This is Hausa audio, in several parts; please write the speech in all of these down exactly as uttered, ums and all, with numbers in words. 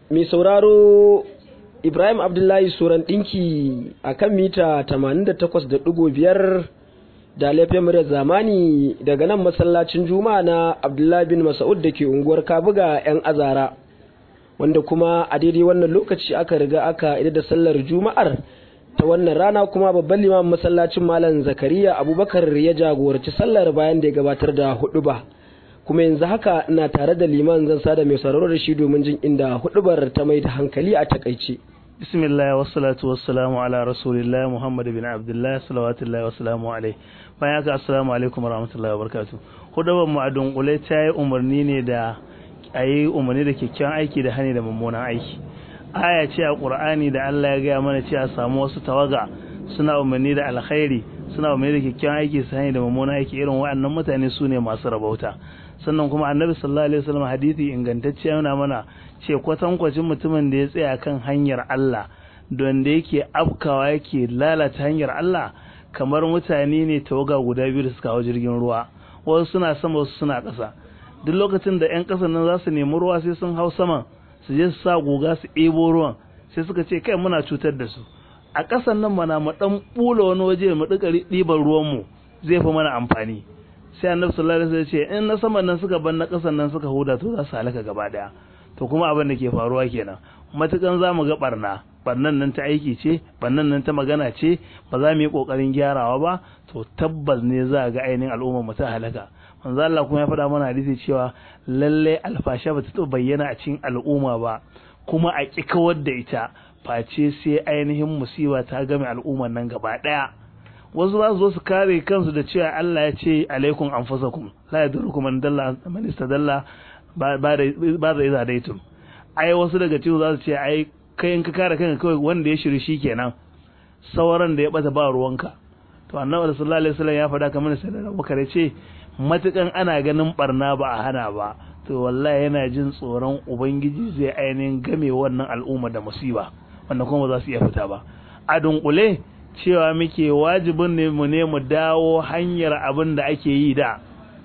mai sauraro Ibrahim Abdullahi Suran ɗinki a kan mita tamanin da takwas da ɗigo biyar da laifin muryar zamani daga nan masallacin Juma'a na Abdullahi bin Mas'ud da ke unguwar Kabuga 'yan Azara, wanda kuma a daidai wannan lokaci aka riga aka idar da sallar Juma'ar ta wannan rana, kuma babban limamin masallacin Malam Zakariya Abubakar ya jagoranci sallar bayan da ya gabatar da huɗuba. Kuma yanzu haka ina tare da liman zan sada mai sauraro da shi domin jin inda huɗubar ta mai da hankali a takaice. Bismillah wassalatu wassalamu ala rasulillah Muhammad bin Abdullah salawatullahi wassalamu alaihi. Bayan haka assalamu alaikum warahmatullahi wabarakatuh. Huɗubar mu a dunkule ta yi umarni ne da ayi umarni da kyakkyawan aiki da hani da mummunan aiki. Aya ce a Qur'ani da Allah ya gaya mana cewa samu wasu tawaga suna umarni da alkhairi, suna umarni da kyakkyawan aiki su hani da mummunan aiki, irin waɗannan mutane su ne masu rabauta. Sannan kuma annabi sallallahu alaihi wasallam hadisi ingantacce yana mana ce kwatankwacin mutumin da ya tsaya kan hanyar Allah don da yake afkawa yake lalata hanyar Allah kamar mutane ne tawaga guda biyu da suka hau jirgin ruwa, wasu suna sama wasu suna ƙasa. Duk lokacin da ƴan ƙasan nan za su nemi ruwa sai sun hau sama su je su sa goga su ɗebo ruwan, sai suka ce kai muna cutar da su, a ƙasan nan mana mu ɗan ɓula wani waje mu ɗiga ɗiban ruwanmu zai fi mana amfani. Sai annabi sallallahu alaihi wasallam ya ce in na saman nan suka bar na ƙasan nan suka huda to za su halaka gaba daya. To kuma abin da ke faruwa kenan, matukan za mu ga barna barnan nan ta aiki ce, barnan nan ta magana ce, ba za mu yi kokarin gyarawa ba, to tabbas ne za ga ainihin al'umma mu ta halaka. Manzo Allah kuma ya faɗa mana hadisi cewa lalle alfasha ba ta bayyana a cikin al'umma ba kuma a ƙi kawar da ita face sai ainihin musiba ta game al'umman nan gaba daya. Wasu za su zo su kare kansu da cewa Allah ya ce alaikum anfusakum la yadurukum man dalla man istadalla ba da iza daitum. Ai wasu daga cikin za su ce ai kai in ka kare kanka kawai wanda ya shiri shikenan, sauran da ya bata ba ruwanka. To annabi sallallahu alaihi wasallam ya faɗa kamar sai da Abubakar ce matukan ana ganin barna ba a hana ba, to wallahi yana jin tsoron ubangiji zai ainihin game wannan al'umma da musiba wanda kuma za su iya fita ba. A dunkule cewa muke wajibin ne mu ne mu dawo hanyar abin da ake yi da.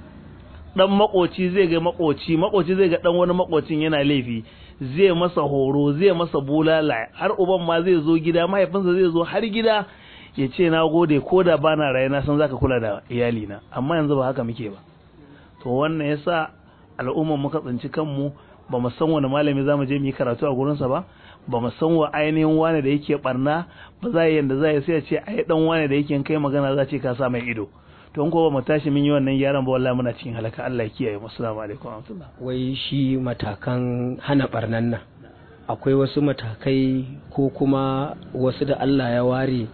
Dan makoci zai ga makoci makoci zai ga dan wani makocin yana laifi, zai masa horo, zai masa bulala, har uban ma zai zo gida, mahaifinsa zai zo har gida ya ce na gode ko da bana raye na san zaka kula da iyalina, amma yanzu ba haka muke ba. To wannan yasa al'umman muka tsinci kanmu ba mu san wani malami zamu je mu yi karatu a gurinsa ba, ba mu san wa ainihin wani da yake barna ba, za yi yanda za yi sai ya ce ai dan wani da yake kai magana za ce ka sa mai ido. To in ko ba mu tashi mun yi wannan gyaran ba wallahi muna cikin halaka. Allah ya kiyaye mu. Assalamu alaikum wa rahmatullah. Wai shi matakan hana barnan nan akwai wasu matakai ko kuma wasu da Allah ya ware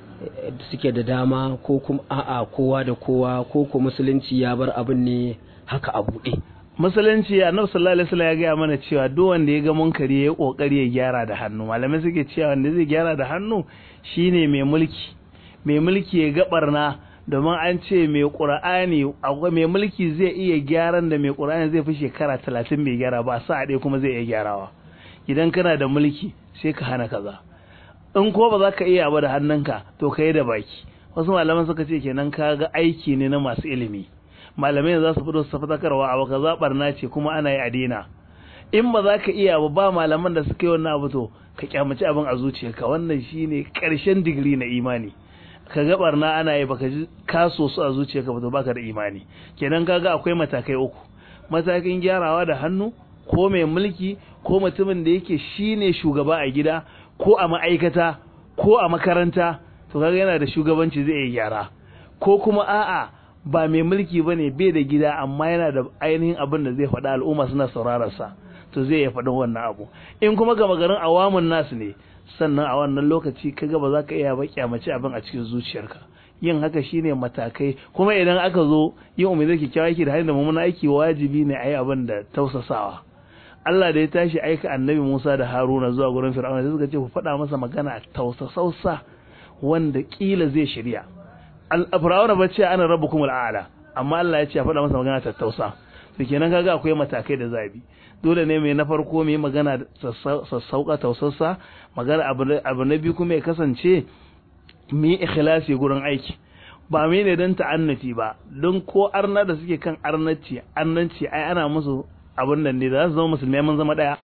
suke da dama, ko kuma a'a kowa da kowa, ko ko musulunci ya bar abin ne haka a buɗe? Musulunci annabi sallallahu alaihi wasallam ya ga mana cewa duk wanda ya ga munkari ya kokari ya gyara da hannu. Malamai suke cewa wanda zai gyara da hannu shine mai mulki. Mai mulki ya ga barna, domin an ce mai Qur'ani akwai mai mulki zai iya gyaran da mai Qur'ani zai fi shekara talatin bai gyara ba, sa dai kuma zai iya gyarawa. Idan kana da mulki sai ka hana kaza, in ko ba za ka iya ba da hannunka to kai da baki. Wasu malaman suka ce kenan kaga aiki ne na masu ilimi. Malamai za su fito su fatakarwa abu kaza barna ce kuma ana yi a daina. In ba za ka iya ba ba malaman da suka yi wannan abu to ka kyamaci abin a zuciyarka. Wannan shine karshen digiri na imani. Ka ga barna ana yi baka ji kaso su a zuciyarka ba to baka da imani. Kenan kaga akwai matakai uku. Matakin gyarawa da hannu, ko mai mulki, ko mutumin da yake shine shugaba a gida, ko a ma'aikata, ko a makaranta, to kaga yana da shugabanci zai iya gyara. Ko kuma a'a ba mai mulki bane, bai da gida amma yana da ainihin abin da zai faɗa al'umma suna sauraron sa, to zai iya faɗin wannan abu. In kuma gama garin awamun nasu ne, sannan a wannan lokaci kaga ba za ka iya ba kyamaci abin a cikin zuciyarka. Yin haka shine matakai. Kuma idan aka zo yin umarni da kyakkyawa aiki da hanyar da mummuna aiki, wajibi ne a yi abin da tausasawa. Allah da ya tashi aika annabi Musa da Haruna zuwa gurin Fir'auna sai suka ce ku faɗa masa magana tausasausa wanda kila zai shirya. Al-Fir'auna ba ce ana rabbukumul a'la, amma Allah ya ce a faɗa masa magana tattausa. To kenan kaga akwai matakai da zabi. Dole ne mai na farko mai magana sassauka tausassa, magana abu na biyu kuma ya kasance mai ikhlasi gurin aiki. Ba mai ne don ta'annati ba, don ko arna da suke kan arnaci, annanci ai ana musu abin nan ne da za su zama musulmai mun zama daya.